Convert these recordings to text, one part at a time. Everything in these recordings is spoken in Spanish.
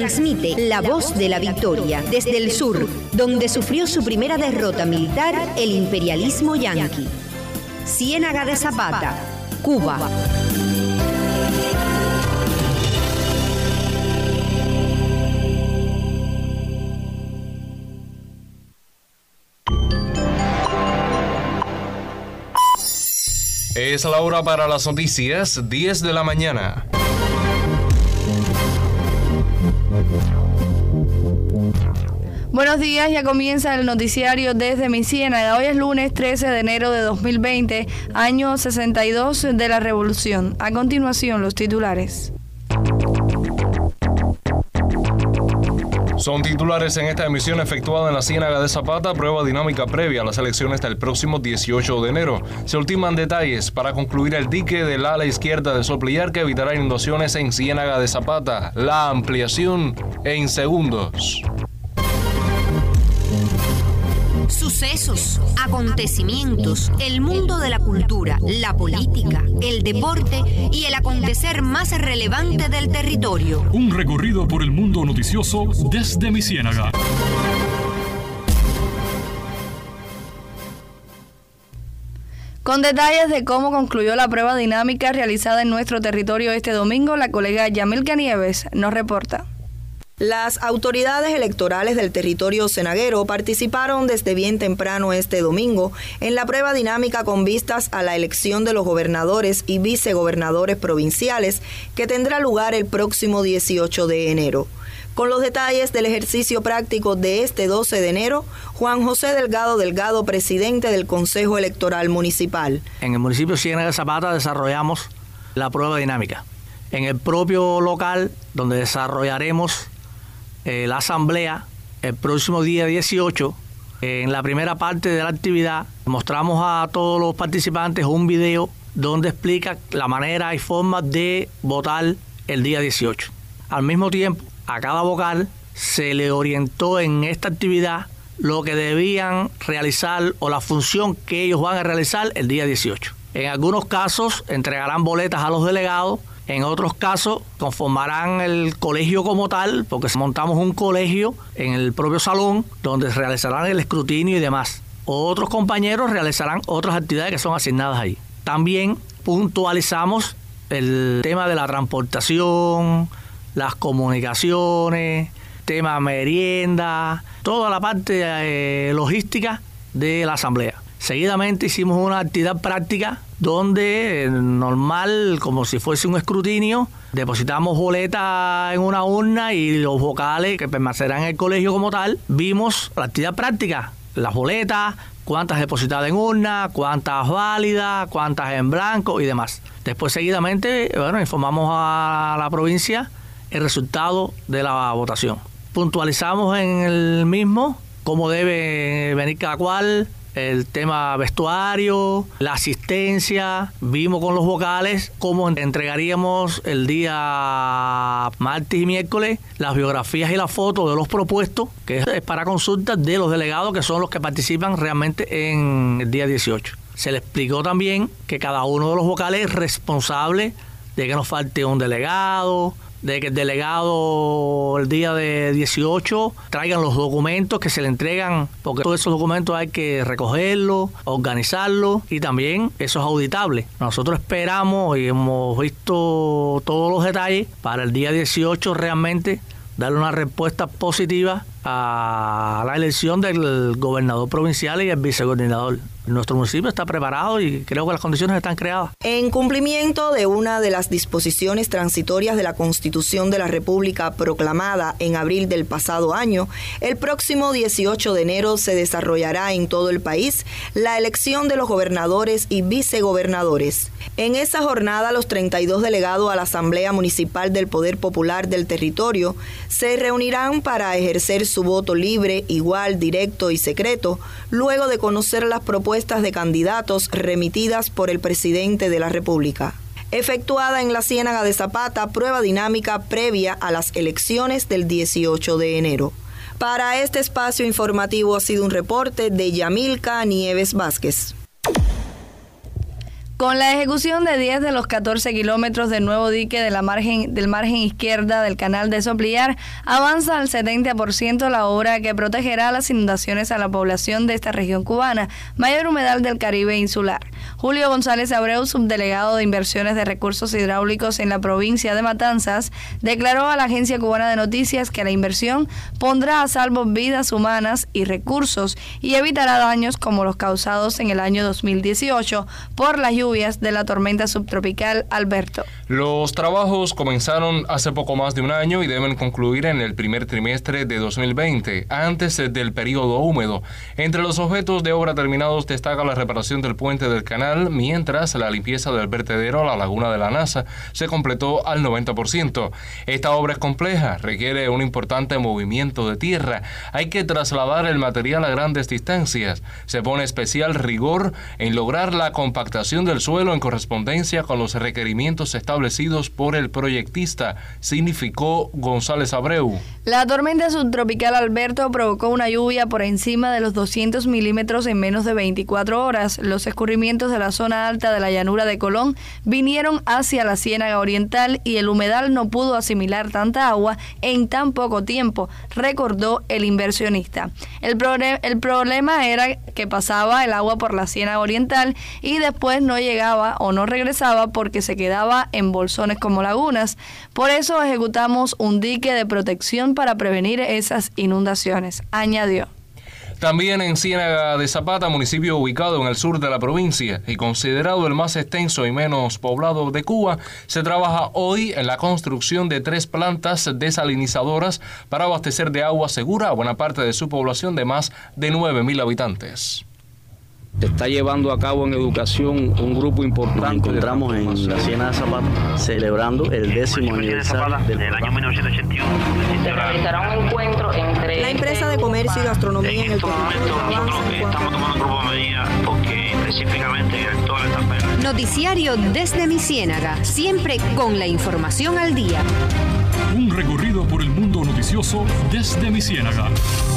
transmite La Voz de la Victoria desde el sur, donde sufrió su primera derrota militar el imperialismo yanqui. Ciénaga de Zapata, Cuba. Es la hora para las noticias, 10 de la mañana. Buenos días, ya comienza el noticiario desde mi Ciénaga. Hoy es lunes 13 de enero de 2020, año 62 de la Revolución. A continuación, los titulares. Son titulares en esta emisión efectuada en la Ciénaga de Zapata, prueba dinámica previa a las elecciones del próximo 18 de enero. Se ultiman detalles para concluir el dique del ala izquierda de Soplillar que evitará inundaciones en Ciénaga de Zapata. La ampliación en segundos. Sucesos, acontecimientos, el mundo de la cultura, la política, el deporte y el acontecer más relevante del territorio. Un recorrido por el mundo noticioso desde mi Ciénaga. Con detalles de cómo concluyó la prueba dinámica realizada en nuestro territorio este domingo, la colega Yamilka Nieves nos reporta. Las autoridades electorales del territorio cenaguero participaron desde bien temprano este domingo en la prueba dinámica con vistas a la elección de los gobernadores y vicegobernadores provinciales que tendrá lugar el próximo 18 de enero. Con los detalles del ejercicio práctico de este 12 de enero, Juan José Delgado, presidente del Consejo Electoral Municipal. En el municipio de Ciénaga de Zapata desarrollamos la prueba dinámica. En el propio local donde desarrollaremos la asamblea el próximo día 18, en la primera parte de la actividad mostramos a todos los participantes un video donde explica la manera y forma de votar el día 18. Al mismo tiempo, a cada vocal se le orientó en esta actividad lo que debían realizar o la función que ellos van a realizar el día 18. En algunos casos entregarán boletas a los delegados. En otros casos, conformarán el colegio como tal, porque montamos un colegio en el propio salón donde realizarán el escrutinio y demás. Otros compañeros realizarán otras actividades que son asignadas ahí. También puntualizamos el tema de la transportación, las comunicaciones, tema merienda, toda la parte logística de la asamblea. Seguidamente hicimos una actividad práctica donde normal, como si fuese un escrutinio, depositamos boletas en una urna y los vocales que permanecerán en el colegio como tal. Vimos la actividad práctica, las boletas, cuántas depositadas en urna, cuántas válidas, cuántas en blanco y demás. Después seguidamente, informamos a la provincia el resultado de la votación. Puntualizamos en el mismo cómo debe venir cada cual, el tema vestuario, la asistencia. Vimos con los vocales cómo entregaríamos el día martes y miércoles las biografías y las fotos de los propuestos, que es para consulta de los delegados, que son los que participan realmente en el día 18. Se le explicó también que cada uno de los vocales es responsable de que nos falte un delegado, de que el delegado el día de 18 traigan los documentos que se le entregan, porque todos esos documentos hay que recogerlos, organizarlos y también eso es auditable. Nosotros esperamos y hemos visto todos los detalles para el día 18 realmente darle una respuesta positiva a la elección del gobernador provincial y el vicegobernador. Nuestro municipio está preparado y creo que las condiciones están creadas. En cumplimiento de una de las disposiciones transitorias de la Constitución de la República proclamada en abril del pasado año, el próximo 18 de enero se desarrollará en todo el país la elección de los gobernadores y vicegobernadores. En esa jornada, los 32 delegados a la Asamblea Municipal del Poder Popular del territorio se reunirán para ejercer su voto libre, igual, directo y secreto, luego de conocer las propuestas de candidatos remitidas por el presidente de la República. Efectuada en la Ciénaga de Zapata, prueba dinámica previa a las elecciones del 18 de enero. Para este espacio informativo ha sido un reporte de Yamilka Nieves Vázquez. Con la ejecución de 10 de los 14 kilómetros del nuevo dique del margen izquierda del canal de Soplillar, avanza al 70% la obra que protegerá las inundaciones a la población de esta región cubana, mayor humedal del Caribe insular. Julio González Abreu, subdelegado de Inversiones de Recursos Hidráulicos en la provincia de Matanzas, declaró a la Agencia Cubana de Noticias que la inversión pondrá a salvo vidas humanas y recursos y evitará daños como los causados en el año 2018 por las lluvias de la tormenta subtropical Alberto. Los trabajos comenzaron hace poco más de un año y deben concluir en el primer trimestre de 2020, antes del periodo húmedo. Entre los objetos de obra terminados destaca la reparación del puente del canal, mientras la limpieza del vertedero a la laguna de la NASA se completó al 90%. Esta obra es compleja, requiere un importante movimiento de tierra, hay que trasladar el material a grandes distancias, se pone especial rigor en lograr la compactación del suelo en correspondencia con los requerimientos establecidos por el proyectista, significó González Abreu. La tormenta subtropical Alberto provocó una lluvia por encima de los 200 milímetros en menos de 24 horas. Los escurrimientos de la zona alta de la llanura de Colón vinieron hacia la Ciénaga Oriental y el humedal no pudo asimilar tanta agua en tan poco tiempo, recordó el inversionista. El problema era que pasaba el agua por la Ciénaga Oriental y después no llegaba o no regresaba porque se quedaba en bolsones como lagunas. Por eso ejecutamos un dique de protección para prevenir esas inundaciones, añadió. También en Ciénaga de Zapata, municipio ubicado en el sur de la provincia y considerado el más extenso y menos poblado de Cuba, se trabaja hoy en la construcción de 3 plantas desalinizadoras para abastecer de agua segura a buena parte de su población de más de 9.000 habitantes. Se está llevando a cabo en educación un grupo importante. Nos encontramos en la Ciénaga de Zapata celebrando el 10º aniversario del año 1981. Se realizará un encuentro entre la empresa de comercio y gastronomía en el momento. Estamos tomando un grupo de medidas porque específicamente en toda la etapa. Noticiario desde mi Ciénaga, siempre con la información al día. Un recorrido por el mundo noticioso desde mi Ciénaga.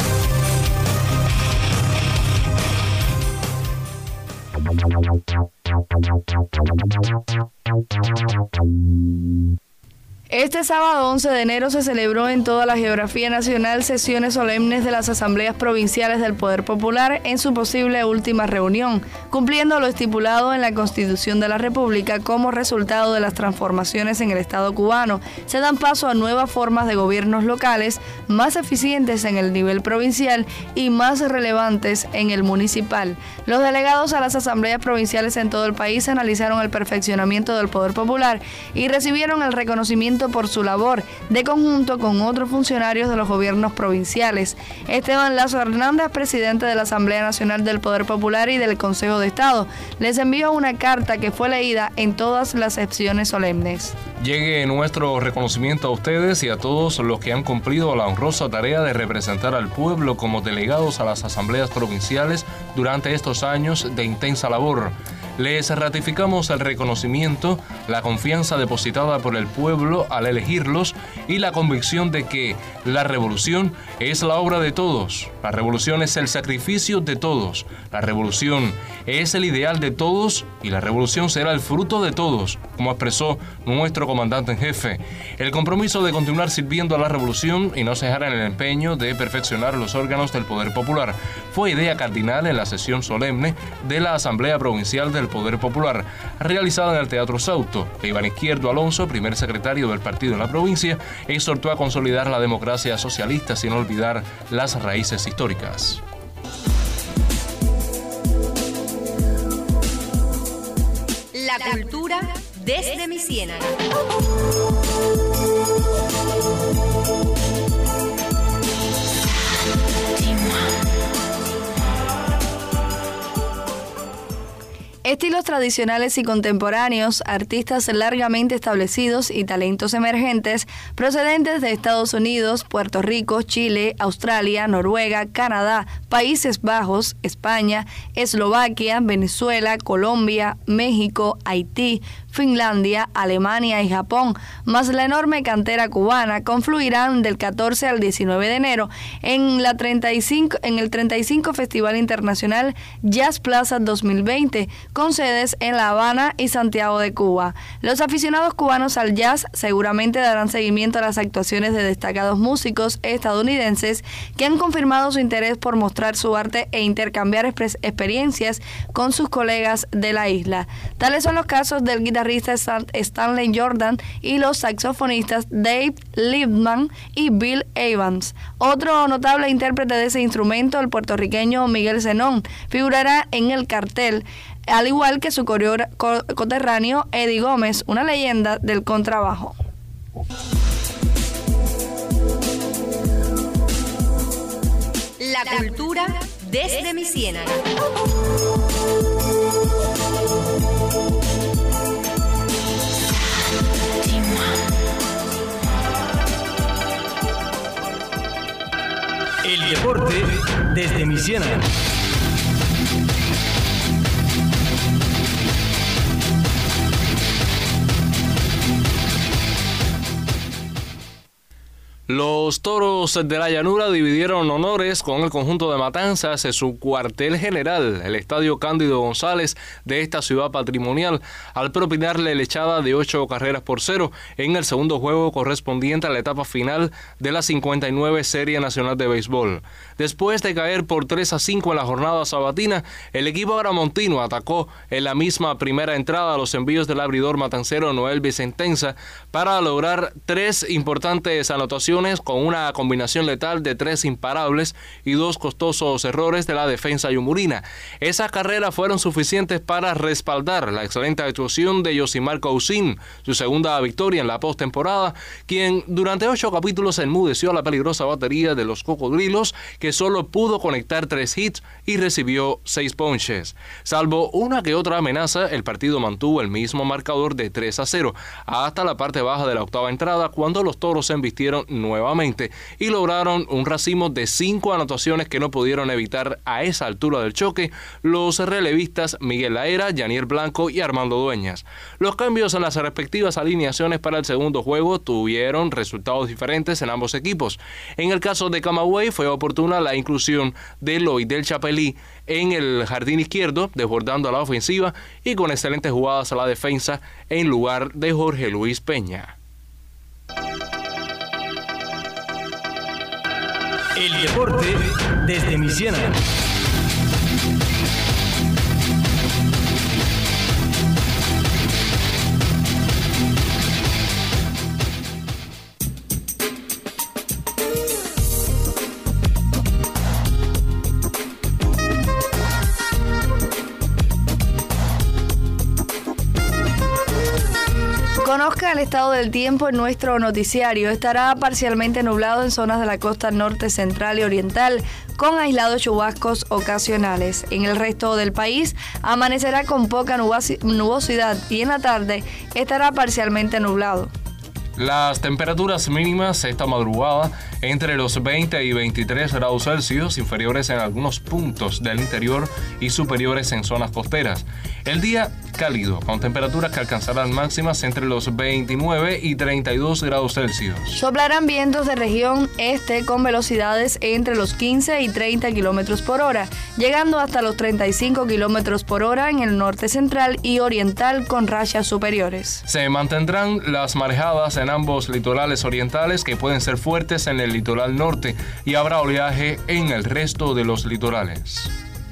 Este sábado 11 de enero se celebró en toda la geografía nacional sesiones solemnes de las asambleas provinciales del Poder Popular en su posible última reunión, cumpliendo lo estipulado en la Constitución de la República como resultado de las transformaciones en el Estado cubano. Se dan paso a nuevas formas de gobiernos locales más eficientes en el nivel provincial y más relevantes en el municipal. Los delegados a las asambleas provinciales en todo el país analizaron el perfeccionamiento del Poder Popular y recibieron el reconocimiento por su labor de conjunto con otros funcionarios de los gobiernos provinciales. Esteban Lazo Hernández, presidente de la Asamblea Nacional del Poder Popular y del Consejo de Estado, les envió una carta que fue leída en todas las sesiones solemnes. Llegue nuestro reconocimiento a ustedes y a todos los que han cumplido la honrosa tarea de representar al pueblo como delegados a las asambleas provinciales durante estos años de intensa labor. Les ratificamos el reconocimiento, la confianza depositada por el pueblo al elegirlos y la convicción de que la revolución es la obra de todos, la revolución es el sacrificio de todos, la revolución es el ideal de todos y la revolución será el fruto de todos, como expresó nuestro comandante en jefe. El compromiso de continuar sirviendo a la revolución y no cejar en el empeño de perfeccionar los órganos del Poder Popular fue idea cardinal en la sesión solemne de la Asamblea Provincial del Poder Popular, realizada en el Teatro Sauto. Iván Izquierdo Alonso, primer secretario del partido en la provincia, exhortó a consolidar la democracia socialista sin olvidar las raíces históricas. La cultura desde mi Ciénaga. Estilos tradicionales y contemporáneos, artistas largamente establecidos y talentos emergentes procedentes de Estados Unidos, Puerto Rico, Chile, Australia, Noruega, Canadá, Países Bajos, España, Eslovaquia, Venezuela, Colombia, México, Haití, Finlandia, Alemania y Japón, más la enorme cantera cubana, confluirán del 14 al 19 de enero en el 35 Festival Internacional Jazz Plaza 2020, con sedes en La Habana y Santiago de Cuba. Los aficionados cubanos al jazz seguramente darán seguimiento a las actuaciones de destacados músicos estadounidenses que han confirmado su interés por mostrar su arte e intercambiar experiencias con sus colegas de la isla. Tales son los casos del guitarrista Stanley Jordan y los saxofonistas Dave Liebman y Bill Evans. Otro notable intérprete de ese instrumento, el puertorriqueño Miguel Zenón, figurará en el cartel, al igual que su coterráneo Eddie Gómez, una leyenda del contrabajo. La cultura desde mi ciénaga. El deporte desde mi ciénaga. Los Toros de la Llanura dividieron honores con el conjunto de Matanzas en su cuartel general, el Estadio Cándido González de esta ciudad patrimonial, al propinarle la echada de 8-0 en el segundo juego correspondiente a la etapa final de la 59 Serie Nacional de Béisbol. Después de caer por 3-5 en la jornada sabatina, el equipo agramontino atacó en la misma primera entrada a los envíos del abridor matancero Noel Vicentenza para lograr 3 importantes anotaciones con una combinación letal de 3 imparables y 2 costosos errores de la defensa yumurina. Esas carreras fueron suficientes para respaldar la excelente actuación de Yosimar Cousin, su segunda victoria en la postemporada, quien durante 8 capítulos enmudeció a la peligrosa batería de los Cocodrilos, que solo pudo conectar 3 hits y recibió 6 ponches. Salvo una que otra amenaza, el partido mantuvo el mismo marcador de 3-0 hasta la parte baja de la octava entrada, cuando los Toros se embistieron nuevamente y lograron un racimo de 5 anotaciones que no pudieron evitar a esa altura del choque los relevistas Miguel Laera, Yanier Blanco y Armando Dueñas. Los cambios en las respectivas alineaciones para el segundo juego tuvieron resultados diferentes en ambos equipos. En el caso de Camagüey fue oportuna la inclusión de Loy del Chapelí en el jardín izquierdo, desbordando a la ofensiva y con excelentes jugadas a la defensa en lugar de Jorge Luis Peña. El deporte desde mi ciénaga. Conozca el estado del tiempo en nuestro noticiario. Estará parcialmente nublado en zonas de la costa norte, central y oriental, con aislados chubascos ocasionales. En el resto del país amanecerá con poca nubosidad y en la tarde estará parcialmente nublado. Las temperaturas mínimas esta madrugada entre los 20 y 23 grados Celsius, inferiores en algunos puntos del interior y superiores en zonas costeras. El día cálido, con temperaturas que alcanzarán máximas entre los 29 y 32 grados Celsius. Soplarán vientos de región este con velocidades entre los 15 y 30 kilómetros por hora, llegando hasta los 35 kilómetros por hora en el norte central y oriental con rachas superiores. Se mantendrán las marejadas en ambos litorales orientales, que pueden ser fuertes en el litoral norte, y habrá oleaje en el resto de los litorales.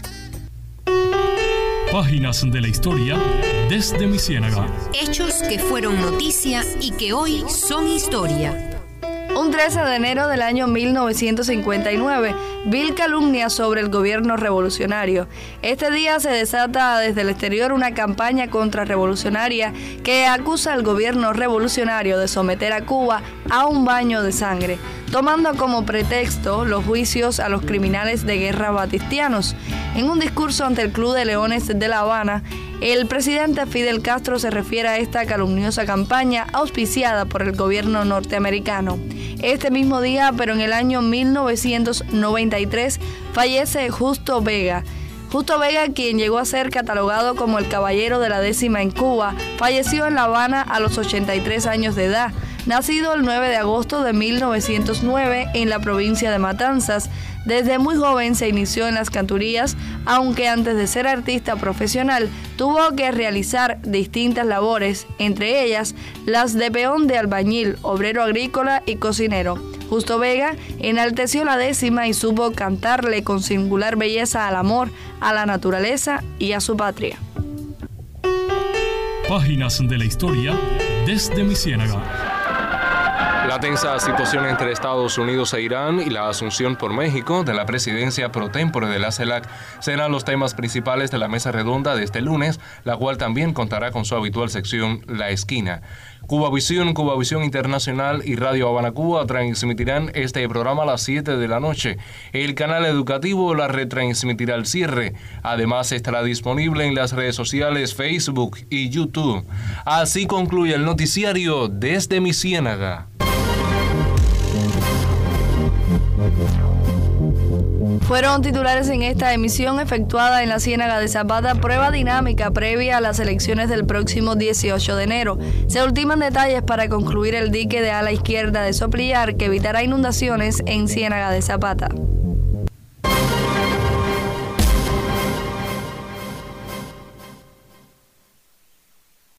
Páginas de la historia desde mi ciénaga. Hechos que fueron noticia y que hoy son historia. Un 13 de enero del año 1959, Bill calumnia sobre el gobierno revolucionario. Este día se desata desde el exterior una campaña contrarrevolucionaria que acusa al gobierno revolucionario de someter a Cuba a un baño de sangre, tomando como pretexto los juicios a los criminales de guerra batistianos. En un discurso ante el Club de Leones de La Habana, el presidente Fidel Castro se refiere a esta calumniosa campaña auspiciada por el gobierno norteamericano. Este mismo día, pero en el año 1993, fallece Justo Vega, Justo Vega, quien llegó a ser catalogado como el caballero de la décima en Cuba, falleció en La Habana a los 83 años de edad. Nacido el 9 de agosto de 1909 en la provincia de Matanzas, desde muy joven se inició en las cantorías, aunque antes de ser artista profesional tuvo que realizar distintas labores, entre ellas las de peón de albañil, obrero agrícola y cocinero. Justo Vega enalteció la décima y supo cantarle con singular belleza al amor, a la naturaleza y a su patria. Páginas de la historia desde mi ciénaga. La tensa situación entre Estados Unidos e Irán y la asunción por México de la presidencia pro tempore de la CELAC serán los temas principales de la mesa redonda de este lunes, la cual también contará con su habitual sección La Esquina. Cubavisión, Cubavisión Internacional y Radio Habana Cuba transmitirán este programa a las 7 de la noche. El canal educativo la retransmitirá al cierre. Además, estará disponible en las redes sociales Facebook y YouTube. Así concluye el noticiario desde mi ciénaga. Fueron titulares en esta emisión efectuada en la Ciénaga de Zapata prueba dinámica previa a las elecciones del próximo 18 de enero. Se ultiman detalles para concluir el dique de ala izquierda de Soplillar que evitará inundaciones en Ciénaga de Zapata.